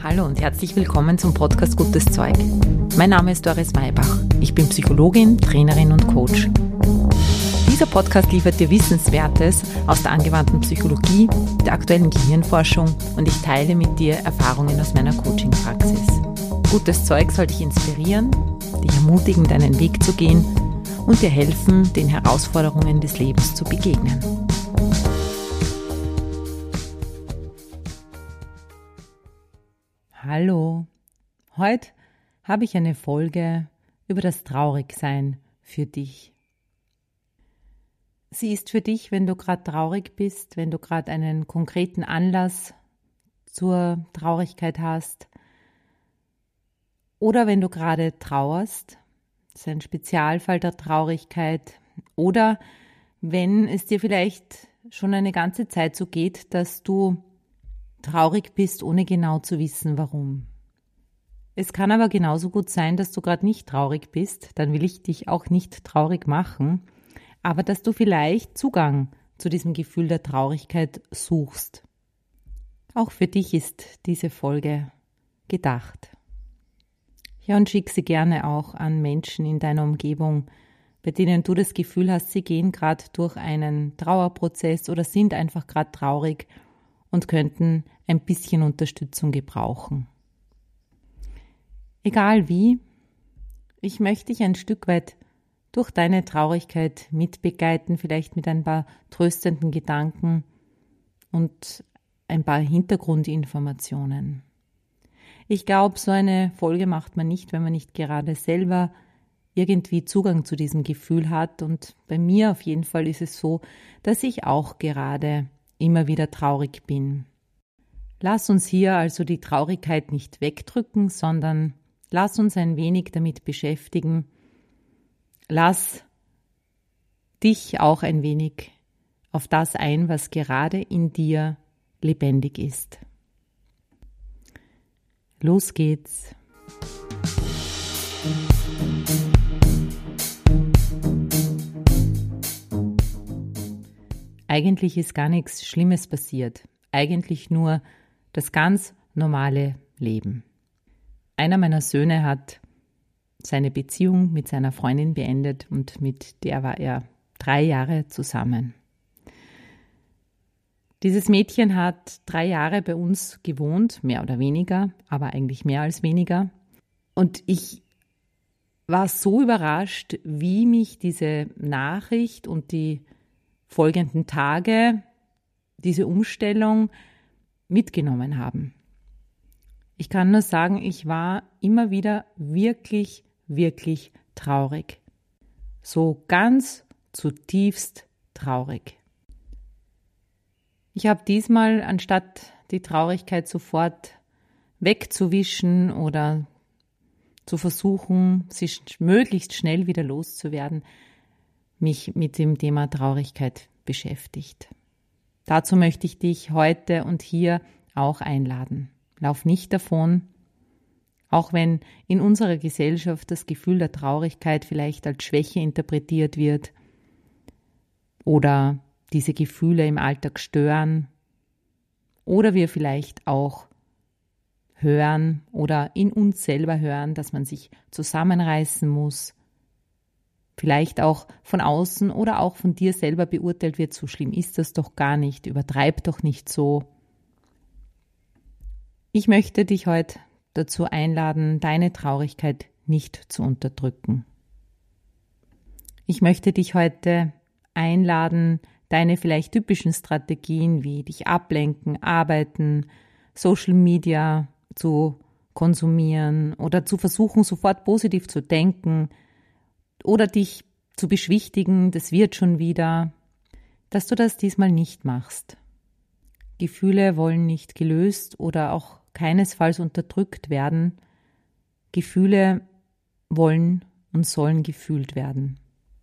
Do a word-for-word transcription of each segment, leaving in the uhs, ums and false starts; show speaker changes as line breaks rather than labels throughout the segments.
Hallo und herzlich willkommen zum Podcast Gutes Zeug. Mein Name ist Doris Maybach. Ich bin Psychologin, Trainerin und Coach. Dieser Podcast liefert dir Wissenswertes aus der angewandten Psychologie, der aktuellen Gehirnforschung und ich teile mit dir Erfahrungen aus meiner Coaching-Praxis. Gutes Zeug soll dich inspirieren, dich ermutigen, deinen Weg zu gehen und dir helfen, den Herausforderungen des Lebens zu begegnen. Hallo, heute habe ich eine Folge über das Traurigsein für dich. Sie ist für dich, wenn du gerade traurig bist, wenn du gerade einen konkreten Anlass zur Traurigkeit hast oder wenn du gerade trauerst, das ist ein Spezialfall der Traurigkeit, oder wenn es dir vielleicht schon eine ganze Zeit so geht, dass du traurig bist, ohne genau zu wissen, warum. Es kann aber genauso gut sein, dass du gerade nicht traurig bist, dann will ich dich auch nicht traurig machen, aber dass du vielleicht Zugang zu diesem Gefühl der Traurigkeit suchst. Auch für dich ist diese Folge gedacht. Ja, und schick sie gerne auch an Menschen in deiner Umgebung, bei denen du das Gefühl hast, sie gehen gerade durch einen Trauerprozess oder sind einfach gerade traurig und könnten ein bisschen Unterstützung gebrauchen. Egal wie, ich möchte dich ein Stück weit durch deine Traurigkeit mitbegleiten, vielleicht mit ein paar tröstenden Gedanken und ein paar Hintergrundinformationen. Ich glaube, so eine Folge macht man nicht, wenn man nicht gerade selber irgendwie Zugang zu diesem Gefühl hat. Und bei mir auf jeden Fall ist es so, dass ich auch gerade immer wieder traurig bin. Lass uns hier also die Traurigkeit nicht wegdrücken, sondern lass uns ein wenig damit beschäftigen. Lass dich auch ein wenig auf das ein, was gerade in dir lebendig ist. Los geht's. Eigentlich ist gar nichts Schlimmes passiert. Eigentlich nur das ganz normale Leben. Einer meiner Söhne hat seine Beziehung mit seiner Freundin beendet und mit der war er drei Jahre zusammen. Dieses Mädchen hat drei Jahre bei uns gewohnt, mehr oder weniger, aber eigentlich mehr als weniger. Und ich war so überrascht, wie mich diese Nachricht und die folgenden Tage, diese Umstellung mitgenommen haben. Ich kann nur sagen, ich war immer wieder wirklich, wirklich traurig. So ganz zutiefst traurig. Ich habe diesmal, anstatt die Traurigkeit sofort wegzuwischen oder zu versuchen, sie möglichst schnell wieder loszuwerden, mich mit dem Thema Traurigkeit beschäftigt. Dazu möchte ich dich heute und hier auch einladen. Lauf nicht davon, auch wenn in unserer Gesellschaft das Gefühl der Traurigkeit vielleicht als Schwäche interpretiert wird oder diese Gefühle im Alltag stören oder wir vielleicht auch hören oder in uns selber hören, dass man sich zusammenreißen muss, vielleicht auch von außen oder auch von dir selber beurteilt wird, so schlimm ist das doch gar nicht, übertreib doch nicht so. Ich möchte dich heute dazu einladen, deine Traurigkeit nicht zu unterdrücken. Ich möchte dich heute einladen, deine vielleicht typischen Strategien wie dich ablenken, arbeiten, Social Media zu konsumieren oder zu versuchen, sofort positiv zu denken oder dich zu beschwichtigen, das wird schon wieder, dass du das diesmal nicht machst. Gefühle wollen nicht gelöst oder auch keinesfalls unterdrückt werden. Gefühle wollen und sollen gefühlt werden.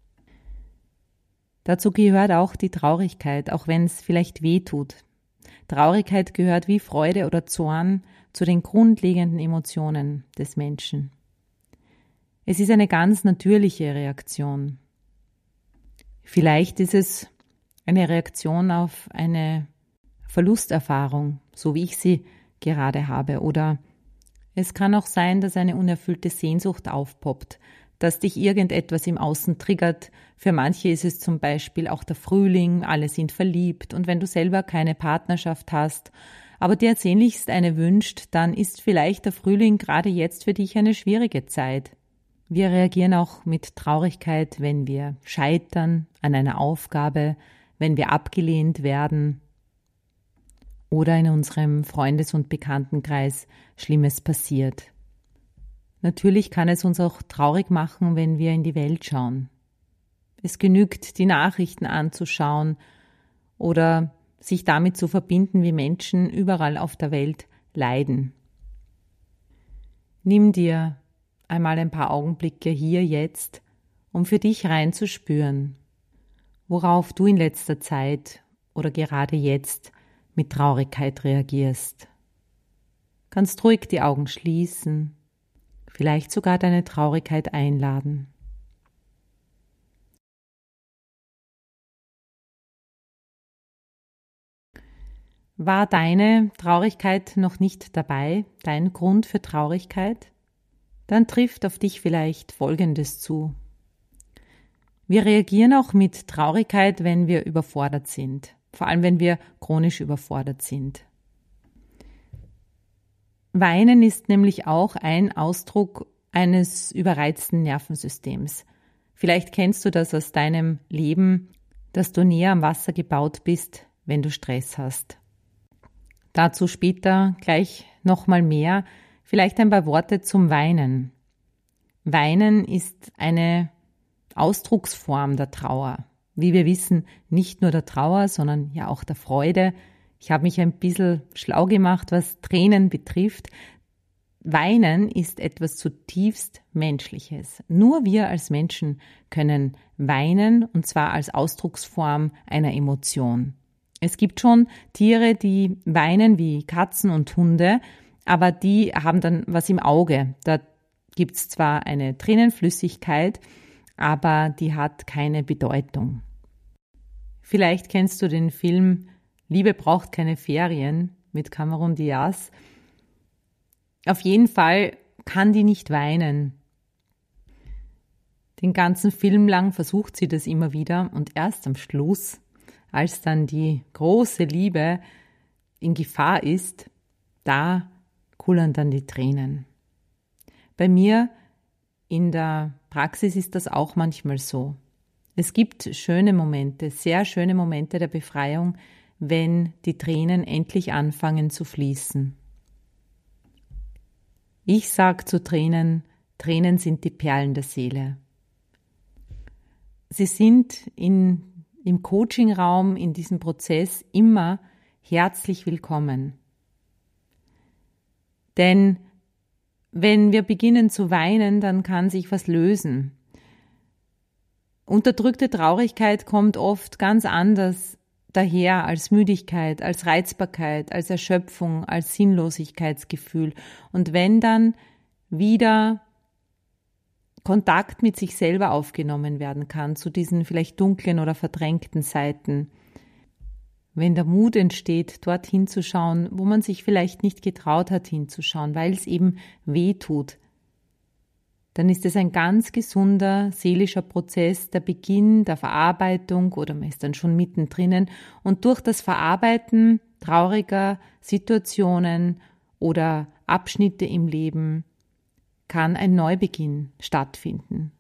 Dazu gehört auch die Traurigkeit, auch wenn es vielleicht weh tut. Traurigkeit gehört wie Freude oder Zorn zu den grundlegenden Emotionen des Menschen. Es ist eine ganz natürliche Reaktion. Vielleicht ist es eine Reaktion auf eine Verlusterfahrung, so wie ich sie gerade habe, oder Es kann auch sein, dass eine unerfüllte Sehnsucht aufpoppt, dass dich irgendetwas im Außen triggert. Für manche ist es zum Beispiel auch der Frühling, alle sind verliebt und wenn du selber keine Partnerschaft hast, aber dir sehnlichst eine wünscht, dann ist vielleicht der Frühling gerade jetzt für dich eine schwierige Zeit. Wir reagieren auch mit Traurigkeit, wenn wir scheitern an einer Aufgabe, wenn wir abgelehnt werden oder in unserem Freundes- und Bekanntenkreis Schlimmes passiert. Natürlich kann es uns auch traurig machen, wenn wir in die Welt schauen. Es genügt, die Nachrichten anzuschauen oder sich damit zu verbinden, wie Menschen überall auf der Welt leiden. Nimm dir einmal ein paar Augenblicke hier jetzt, um für dich reinzuspüren, worauf du in letzter Zeit oder gerade jetzt mit Traurigkeit reagierst. Kannst ruhig die Augen schließen, vielleicht sogar deine Traurigkeit einladen. War deine Traurigkeit noch nicht dabei, dein Grund für Traurigkeit? Dann trifft auf dich vielleicht Folgendes zu. Wir reagieren auch mit Traurigkeit, wenn wir überfordert sind, vor allem wenn wir chronisch überfordert sind. Weinen ist nämlich auch ein Ausdruck eines überreizten Nervensystems. Vielleicht kennst du das aus deinem Leben, dass du näher am Wasser gebaut bist, wenn du Stress hast. Dazu später gleich nochmal mehr, vielleicht ein paar Worte zum Weinen. Weinen ist eine Ausdrucksform der Trauer. Wie wir wissen, nicht nur der Trauer, sondern ja auch der Freude. Ich habe mich ein bisschen schlau gemacht, was Tränen betrifft. Weinen ist etwas zutiefst Menschliches. Nur wir als Menschen können weinen, und zwar als Ausdrucksform einer Emotion. Es gibt schon Tiere, die weinen wie Katzen und Hunde, aber die haben dann was im Auge. Da gibt es zwar eine Tränenflüssigkeit, aber die hat keine Bedeutung. Vielleicht kennst du den Film Liebe braucht keine Ferien mit Cameron Diaz. Auf jeden Fall kann die nicht weinen. Den ganzen Film lang versucht sie das immer wieder und erst am Schluss, als dann die große Liebe in Gefahr ist, da kullern dann die Tränen. Bei mir in der Praxis ist das auch manchmal so. Es gibt schöne Momente, sehr schöne Momente der Befreiung, wenn die Tränen endlich anfangen zu fließen. Ich sage zu Tränen, Tränen sind die Perlen der Seele. Sie sind in, im Coachingraum, in diesem Prozess immer herzlich willkommen. Denn wenn wir beginnen zu weinen, dann kann sich was lösen. Unterdrückte Traurigkeit kommt oft ganz anders daher als Müdigkeit, als Reizbarkeit, als Erschöpfung, als Sinnlosigkeitsgefühl. Und wenn dann wieder Kontakt mit sich selber aufgenommen werden kann, zu diesen vielleicht dunklen oder verdrängten Seiten, wenn der Mut entsteht, dort hinzuschauen, wo man sich vielleicht nicht getraut hat hinzuschauen, weil es eben weh tut, dann ist es ein ganz gesunder seelischer Prozess, der Beginn der Verarbeitung oder man ist dann schon mittendrin und durch das Verarbeiten trauriger Situationen oder Abschnitte im Leben kann ein Neubeginn stattfinden.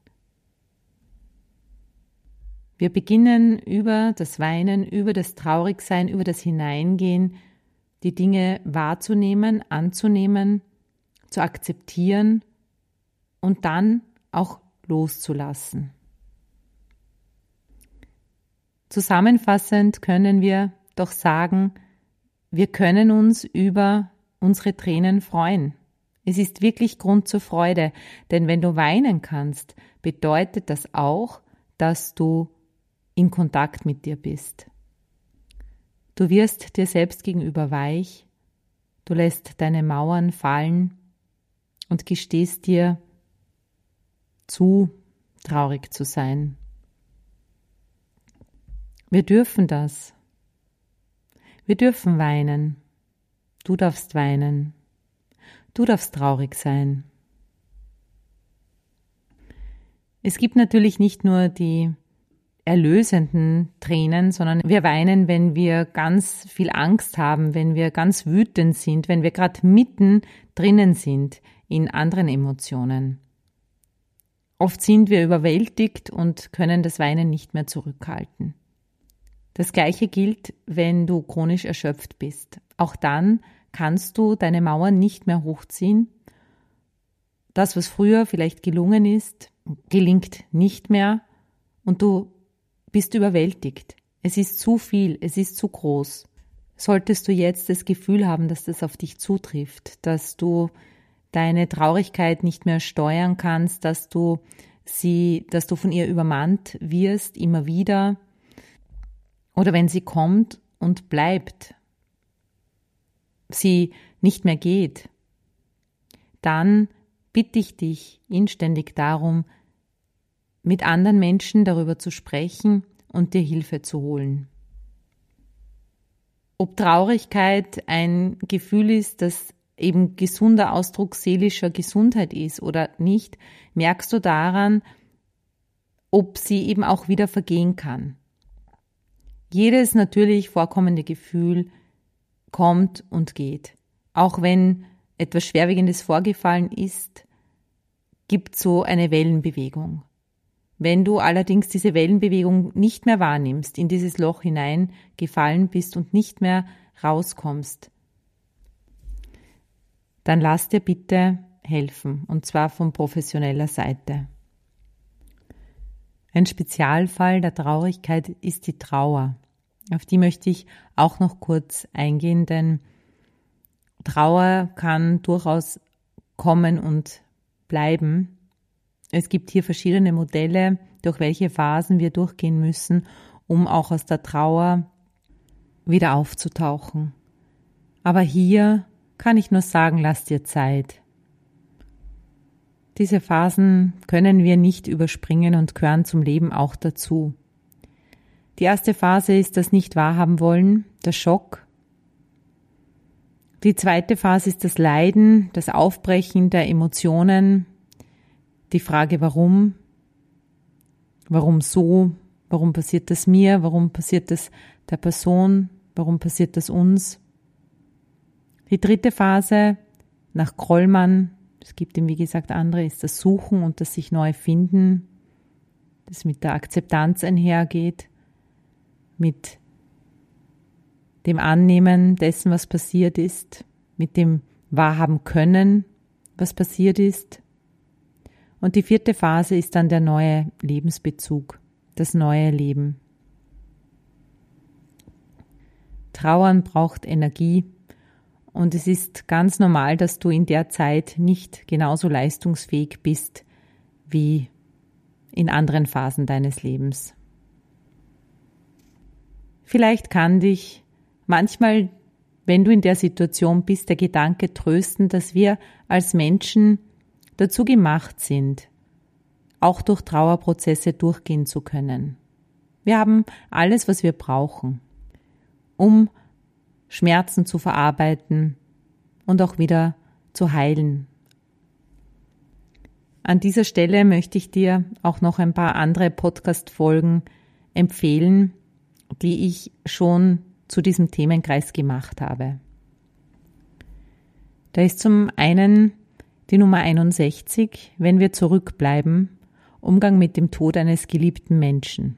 Wir beginnen über das Weinen, über das Traurigsein, über das Hineingehen, die Dinge wahrzunehmen, anzunehmen, zu akzeptieren und dann auch loszulassen. Zusammenfassend können wir doch sagen, wir können uns über unsere Tränen freuen. Es ist wirklich Grund zur Freude, denn wenn du weinen kannst, bedeutet das auch, dass du in Kontakt mit dir bist. Du wirst dir selbst gegenüber weich, du lässt deine Mauern fallen und gestehst dir zu, traurig zu sein. Wir dürfen das. Wir dürfen weinen. Du darfst weinen. Du darfst traurig sein. Es gibt natürlich nicht nur die erlösenden Tränen, sondern wir weinen, wenn wir ganz viel Angst haben, wenn wir ganz wütend sind, wenn wir gerade mitten drinnen sind in anderen Emotionen. Oft sind wir überwältigt und können das Weinen nicht mehr zurückhalten. Das Gleiche gilt, wenn du chronisch erschöpft bist. Auch dann kannst du deine Mauern nicht mehr hochziehen. Das, was früher vielleicht gelungen ist, gelingt nicht mehr und du bist überwältigt. Es ist zu viel, es ist zu groß. Solltest du jetzt das Gefühl haben, dass das auf dich zutrifft, dass du deine Traurigkeit nicht mehr steuern kannst, dass du sie, dass du von ihr übermannt wirst, immer wieder, oder wenn sie kommt und bleibt, sie nicht mehr geht, dann bitte ich dich inständig darum, mit anderen Menschen darüber zu sprechen und dir Hilfe zu holen. Ob Traurigkeit ein Gefühl ist, das eben gesunder Ausdruck seelischer Gesundheit ist oder nicht, merkst du daran, ob sie eben auch wieder vergehen kann. Jedes natürlich vorkommende Gefühl kommt und geht. Auch wenn etwas Schwerwiegendes vorgefallen ist, gibt so eine Wellenbewegung. Wenn du allerdings diese Wellenbewegung nicht mehr wahrnimmst, in dieses Loch hinein gefallen bist und nicht mehr rauskommst, dann lass dir bitte helfen, und zwar von professioneller Seite. Ein Spezialfall der Traurigkeit ist die Trauer. Auf die möchte ich auch noch kurz eingehen, denn Trauer kann durchaus kommen und bleiben. Es gibt hier verschiedene Modelle, durch welche Phasen wir durchgehen müssen, um auch aus der Trauer wieder aufzutauchen. Aber hier kann ich nur sagen, lass dir Zeit. Diese Phasen können wir nicht überspringen und gehören zum Leben auch dazu. Die erste Phase ist das Nicht-Wahrhaben-Wollen, der Schock. Die zweite Phase ist das Leiden, das Aufbrechen der Emotionen, die Frage, warum, warum so, warum passiert das mir, warum passiert das der Person, warum passiert das uns. Die dritte Phase, nach Krollmann, es gibt ihm wie gesagt andere, ist das Suchen und das sich neu finden, das mit der Akzeptanz einhergeht, mit dem Annehmen dessen, was passiert ist, mit dem Wahrhaben können, was passiert ist. Und die vierte Phase ist dann der neue Lebensbezug, das neue Leben. Trauern braucht Energie und es ist ganz normal, dass du in der Zeit nicht genauso leistungsfähig bist wie in anderen Phasen deines Lebens. Vielleicht kann dich manchmal, wenn du in der Situation bist, der Gedanke trösten, dass wir als Menschen dazu gemacht sind, auch durch Trauerprozesse durchgehen zu können. Wir haben alles, was wir brauchen, um Schmerzen zu verarbeiten und auch wieder zu heilen. An dieser Stelle möchte ich dir auch noch ein paar andere Podcast-Folgen empfehlen, die ich schon zu diesem Themenkreis gemacht habe. Da ist zum einen die Nummer einundsechzig, wenn wir zurückbleiben, Umgang mit dem Tod eines geliebten Menschen.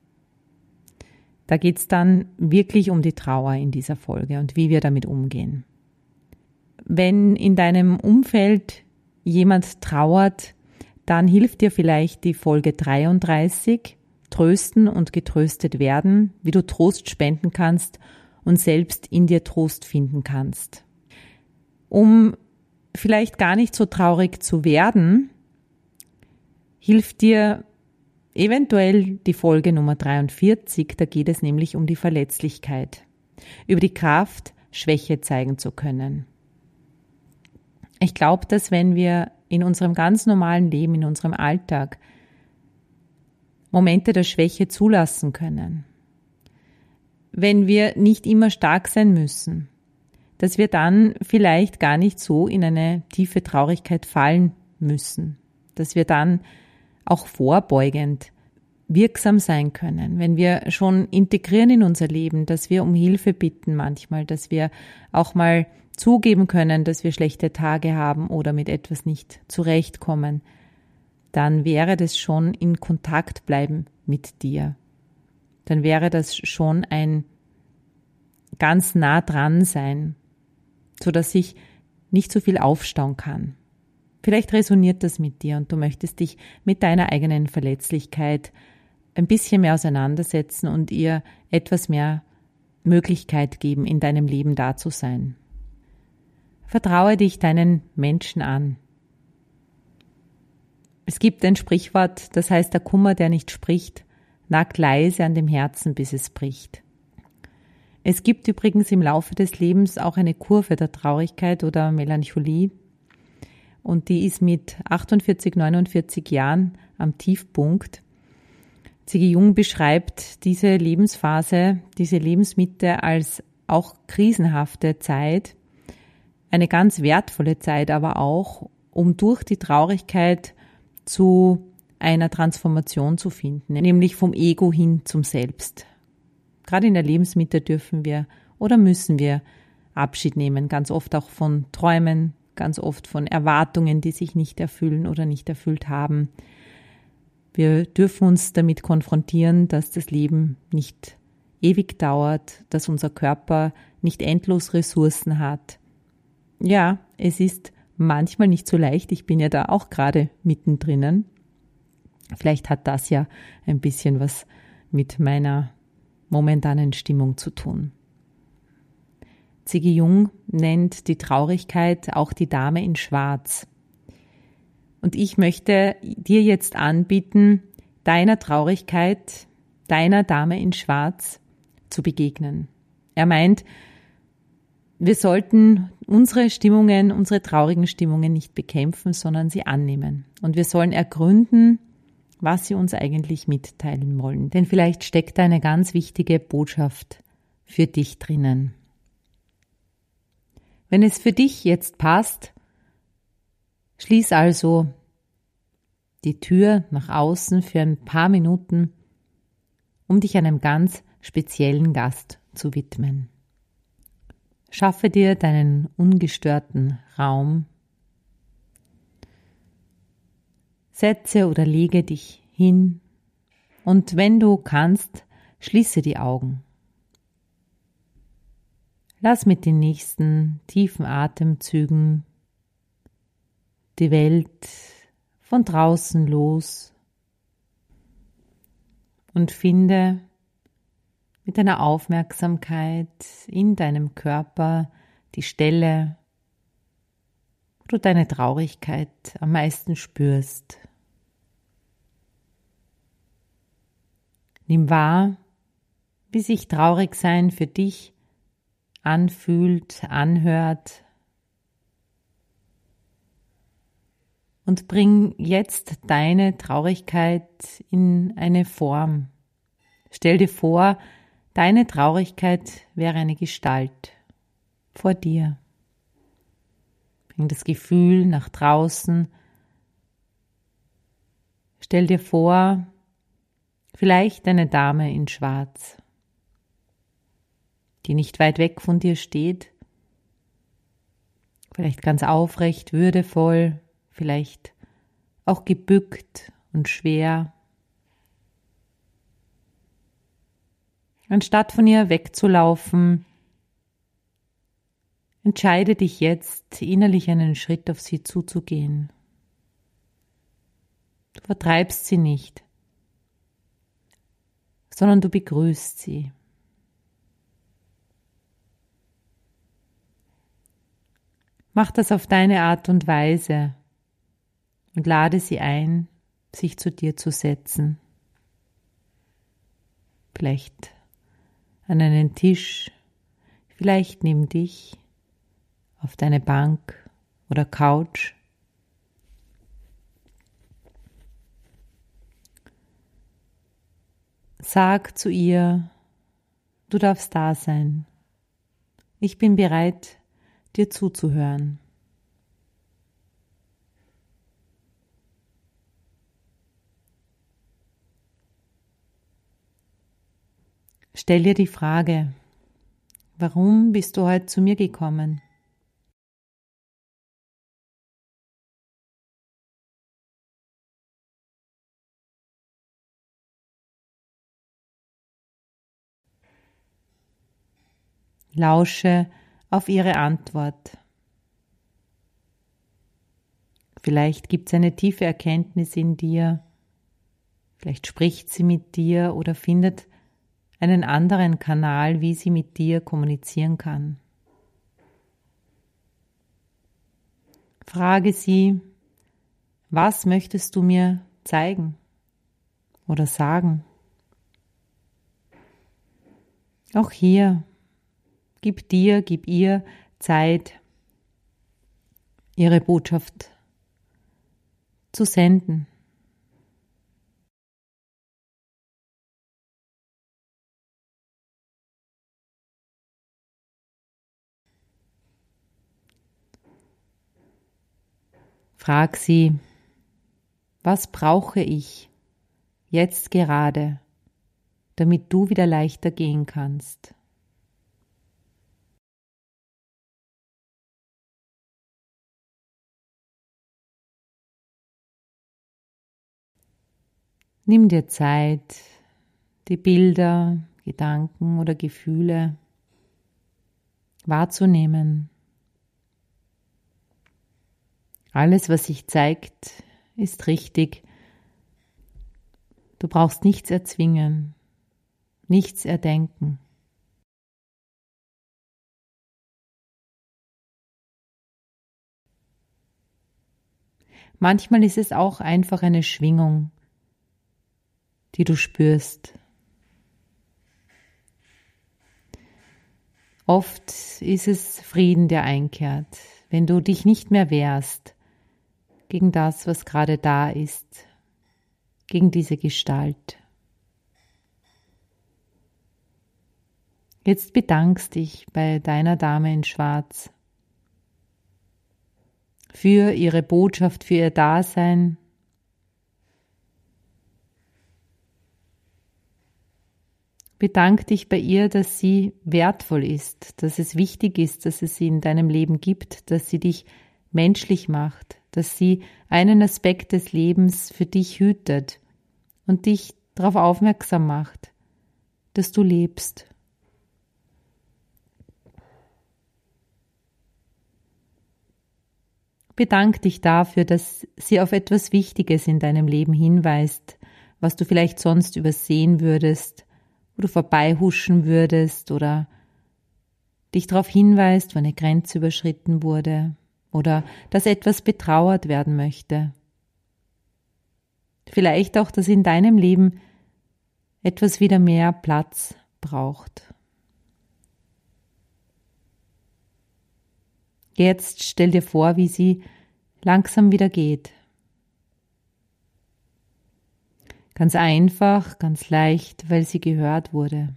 Da geht es dann wirklich um die Trauer in dieser Folge und wie wir damit umgehen. Wenn in deinem Umfeld jemand trauert, dann hilft dir vielleicht die Folge dreiunddreißig, Trösten und getröstet werden, wie du Trost spenden kannst und selbst in dir Trost finden kannst. Um vielleicht gar nicht so traurig zu werden, hilft dir eventuell die Folge Nummer dreiundvierzig, da geht es nämlich um die Verletzlichkeit, über die Kraft, Schwäche zeigen zu können. Ich glaube, dass wenn wir in unserem ganz normalen Leben, in unserem Alltag Momente der Schwäche zulassen können, wenn wir nicht immer stark sein müssen, dass wir dann vielleicht gar nicht so in eine tiefe Traurigkeit fallen müssen, dass wir dann auch vorbeugend wirksam sein können, wenn wir schon integrieren in unser Leben, dass wir um Hilfe bitten manchmal, dass wir auch mal zugeben können, dass wir schlechte Tage haben oder mit etwas nicht zurechtkommen, dann wäre das schon in Kontakt bleiben mit dir. Dann wäre das schon ein ganz nah dran sein, so dass ich nicht so viel aufstauen kann. Vielleicht resoniert das mit dir und du möchtest dich mit deiner eigenen Verletzlichkeit ein bisschen mehr auseinandersetzen und ihr etwas mehr Möglichkeit geben, in deinem Leben da zu sein. Vertraue dich deinen Menschen an. Es gibt ein Sprichwort, das heißt, der Kummer, der nicht spricht, nagt leise an dem Herzen, bis es bricht. Es gibt übrigens im Laufe des Lebens auch eine Kurve der Traurigkeit oder Melancholie und die ist mit achtundvierzig, neunundvierzig Jahren am Tiefpunkt. C G Jung beschreibt diese Lebensphase, diese Lebensmitte als auch krisenhafte Zeit, eine ganz wertvolle Zeit aber auch, um durch die Traurigkeit zu einer Transformation zu finden, nämlich vom Ego hin zum Selbst. Gerade in der Lebensmitte dürfen wir oder müssen wir Abschied nehmen, ganz oft auch von Träumen, ganz oft von Erwartungen, die sich nicht erfüllen oder nicht erfüllt haben. Wir dürfen uns damit konfrontieren, dass das Leben nicht ewig dauert, dass unser Körper nicht endlos Ressourcen hat. Ja, es ist manchmal nicht so leicht, ich bin ja da auch gerade mittendrin. Vielleicht hat das ja ein bisschen was mit meiner momentanen Stimmung zu tun. C G Jung nennt die Traurigkeit auch die Dame in Schwarz. Und ich möchte dir jetzt anbieten, deiner Traurigkeit, deiner Dame in Schwarz zu begegnen. Er meint, wir sollten unsere Stimmungen, unsere traurigen Stimmungen nicht bekämpfen, sondern sie annehmen. Und wir sollen ergründen, was sie uns eigentlich mitteilen wollen. Denn vielleicht steckt da eine ganz wichtige Botschaft für dich drinnen. Wenn es für dich jetzt passt, schließ also die Tür nach außen für ein paar Minuten, um dich einem ganz speziellen Gast zu widmen. Schaffe dir deinen ungestörten Raum. Setze oder lege dich hin und wenn du kannst, schließe die Augen. Lass mit den nächsten tiefen Atemzügen die Welt von draußen los und finde mit deiner Aufmerksamkeit in deinem Körper die Stelle, wo du deine Traurigkeit am meisten spürst. Nimm wahr, wie sich Traurigsein für dich anfühlt, anhört und bring jetzt deine Traurigkeit in eine Form. Stell dir vor, deine Traurigkeit wäre eine Gestalt vor dir. Bring das Gefühl nach draußen. Stell dir vor, vielleicht eine Dame in Schwarz, die nicht weit weg von dir steht, vielleicht ganz aufrecht, würdevoll, vielleicht auch gebückt und schwer. Anstatt von ihr wegzulaufen, entscheide dich jetzt, innerlich einen Schritt auf sie zuzugehen. Du vertreibst sie nicht, sondern du begrüßt sie. Mach das auf deine Art und Weise und lade sie ein, sich zu dir zu setzen. Vielleicht an einen Tisch, vielleicht neben dich, auf deine Bank oder Couch. Sag zu ihr, du darfst da sein. Ich bin bereit, dir zuzuhören. Stell dir die Frage, warum bist du heute zu mir gekommen? Lausche auf ihre Antwort. Vielleicht gibt es eine tiefe Erkenntnis in dir, vielleicht spricht sie mit dir oder findet einen anderen Kanal, wie sie mit dir kommunizieren kann. Frage sie, was möchtest du mir zeigen oder sagen? Auch hier, gib dir, gib ihr Zeit, ihre Botschaft zu senden. Frag sie, was brauche ich jetzt gerade, damit du wieder leichter gehen kannst? Nimm dir Zeit, die Bilder, Gedanken oder Gefühle wahrzunehmen. Alles, was sich zeigt, ist richtig. Du brauchst nichts erzwingen, nichts erdenken. Manchmal ist es auch einfach eine Schwingung, die du spürst. Oft ist es Frieden, der einkehrt, wenn du dich nicht mehr wehrst gegen das, was gerade da ist, gegen diese Gestalt. Jetzt bedankst dich bei deiner Dame in Schwarz für ihre Botschaft, für ihr Dasein. Bedank dich bei ihr, dass sie wertvoll ist, dass es wichtig ist, dass es sie in deinem Leben gibt, dass sie dich menschlich macht, dass sie einen Aspekt des Lebens für dich hütet und dich darauf aufmerksam macht, dass du lebst. Bedank dich dafür, dass sie auf etwas Wichtiges in deinem Leben hinweist, was du vielleicht sonst übersehen würdest, wo du vorbeihuschen würdest oder dich darauf hinweist, wo eine Grenze überschritten wurde oder dass etwas betrauert werden möchte. Vielleicht auch, dass in deinem Leben etwas wieder mehr Platz braucht. Jetzt stell dir vor, wie sie langsam wieder geht. Ganz einfach, ganz leicht, weil sie gehört wurde.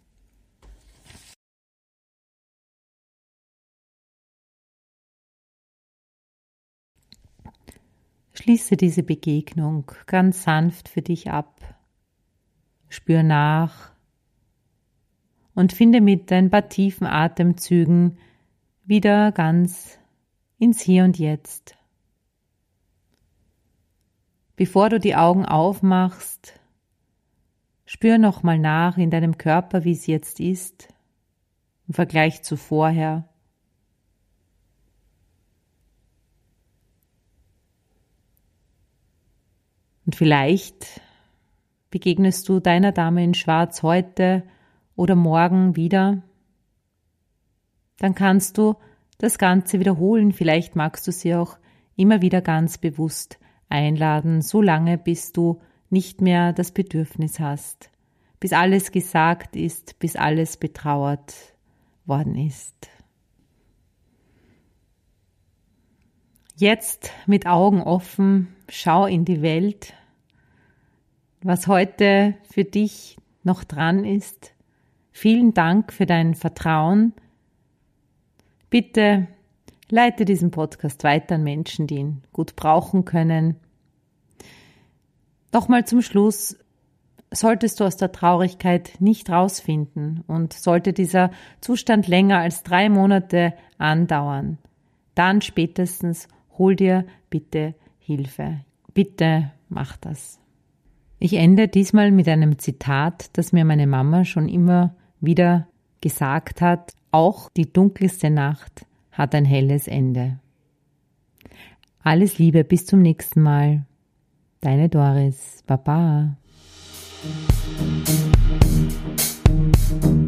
Schließe diese Begegnung ganz sanft für dich ab. Spür nach und finde mit ein paar tiefen Atemzügen wieder ganz ins Hier und Jetzt. Bevor du die Augen aufmachst, spür nochmal nach in deinem Körper, wie es jetzt ist, im Vergleich zu vorher. Und vielleicht begegnest du deiner Dame in Schwarz heute oder morgen wieder. Dann kannst du das Ganze wiederholen. Vielleicht magst du sie auch immer wieder ganz bewusst einladen, so lange bis du nicht mehr das Bedürfnis hast, bis alles gesagt ist, bis alles betrauert worden ist. Jetzt mit Augen offen, schau in die Welt, was heute für dich noch dran ist. Vielen Dank für dein Vertrauen. Bitte Leite diesen Podcast weiter an Menschen, die ihn gut brauchen können. Nochmal zum Schluss, solltest du aus der Traurigkeit nicht rausfinden und sollte dieser Zustand länger als drei Monate andauern, dann spätestens hol dir bitte Hilfe. Bitte mach das. Ich ende diesmal mit einem Zitat, das mir meine Mama schon immer wieder gesagt hat: Auch die dunkelste Nacht hat ein helles Ende. Alles Liebe, bis zum nächsten Mal. Deine Doris. Baba.